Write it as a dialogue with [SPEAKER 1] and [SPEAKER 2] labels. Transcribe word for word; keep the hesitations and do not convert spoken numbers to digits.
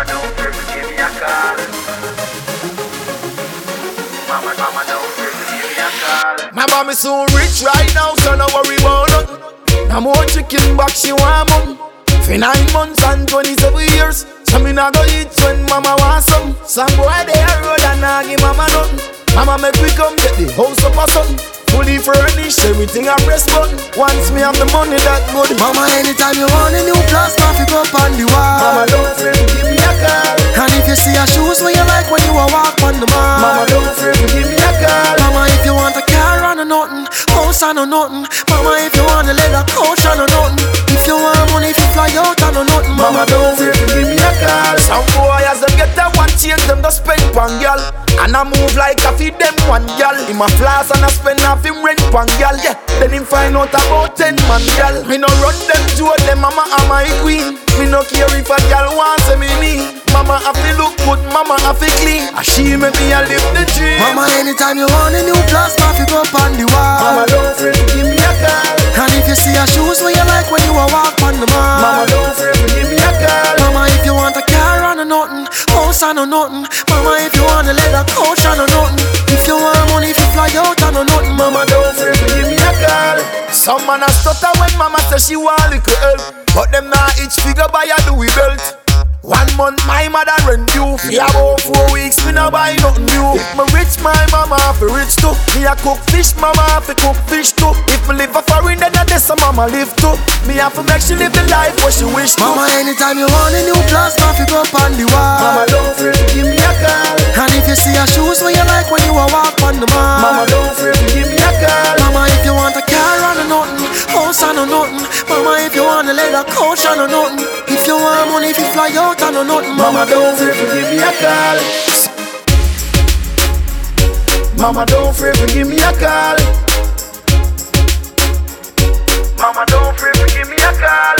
[SPEAKER 1] don't fear to give me a call. Mama, mama, don't fear to give me a call.
[SPEAKER 2] My mommy so rich right now, so no worry about nothing. No more chicken back, she want mum. For nine months and twenty-seven years, so me nah go eat when mama want some. Some boy they a road and nah give mama nothing. Mama make we come get the house up or something. Fully furnished, everything I press button. Once me have the money that good.
[SPEAKER 3] Mama, anytime you want a new plasma, pick up on the wall.
[SPEAKER 2] Mama don't fear to give me a call.
[SPEAKER 3] And if you see a shoes where you like when you a walk on the mall.
[SPEAKER 2] Mama don't fear to give me a call.
[SPEAKER 3] Mama, if you want a car and a nothing, house and a nothing. Mama, if you want a leather couch and a nothing. If you want money, if you fly out and a nothing.
[SPEAKER 2] Mama don't fear to give me a call. Some boy as them get that one change, them go spend pan girl. And I move like I feed them one girl. In my flaws and I spend half him rent pan girl. Yeah, then him find out about ten man girl. Me no run them to them, mama am my queen. Me no care if a girl wants me need. Mama have to look good, mama have to clean. And she make me a live the dream.
[SPEAKER 3] Mama, anytime you want a new plasma, pick up on the wall.
[SPEAKER 2] Mama don't fear to give me a call.
[SPEAKER 3] And if you see a shoes where you like when you a walk on the mall.
[SPEAKER 2] Mama don't fear to give me a call.
[SPEAKER 3] Mama, if you want a car and a nothing, house and a nothing. Mama, if you want a leather couch and a nothing. If you want money, if you fly out and a nothing.
[SPEAKER 2] Mama don't fear to give me a call. Some man a stutter when mama say she want little help, but them not each figure buy a Louis belt. One month my mother rent you. For about four weeks me no buy nothing new. If me rich my mama have to rich too. Me a cook fish, mama have to cook fish too. If me live a foreign then I this some mama live too. Me have to make she live the life what she wish to.
[SPEAKER 3] Mama, anytime you want a new plasma, pick up on the wall.
[SPEAKER 2] Mama don't fear to give me a call.
[SPEAKER 3] And if you see a shoes where you like when you a walk on the mall.
[SPEAKER 2] Mama don't fear to give me a call.
[SPEAKER 3] Mama, if you want a car and a nothing, house and a nothing. Mama, if you want a leather couch and a nothing. If you want money, if you fly out and a nothing.
[SPEAKER 2] Mama don't fear to give me a call. Mama don't fear to give me a call.
[SPEAKER 1] Mama, don't fear to give me a call.